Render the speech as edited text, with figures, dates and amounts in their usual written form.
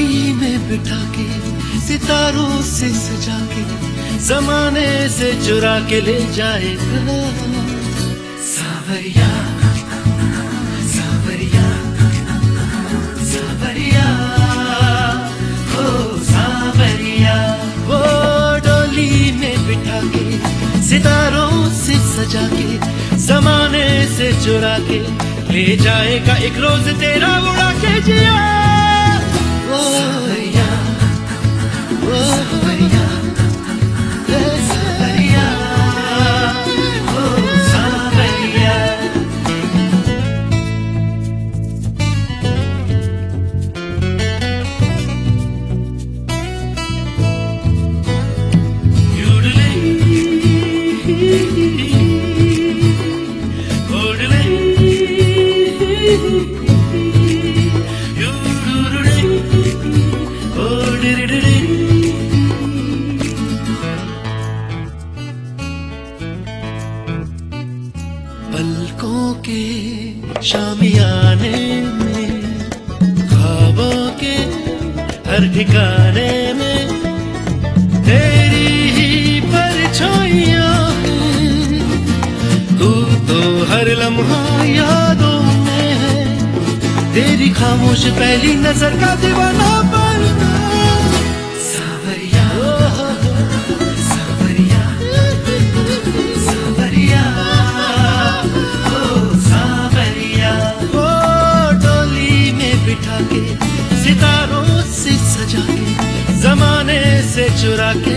डोली में बिठा के, सितारों से सजा के, जमाने से चुरा के ले जाएगा। सावरिया सावरिया सावरिया ओ सावरिया। वो डोली में बिठा के, सितारों से सजा के, जमाने से चुरा के ले जाएगा एक रोज तेरा उड़ा के जिया। ओ सावरिया ओ सावरिया सावरिया ओ सावरिया। पलकों के शामियाने में, ख्वाबों के हर ठिकाने में तेरी ही परछाइयां हैं। तू तो हर लम्हा यादों में है, तेरी खामोश पहली नजर का दीवाना बनना। सावरिया सावरिया सावरिया ओ सावरिया। वो डोली में बिठा के, सितारों से सजा के, जमाने से चुरा के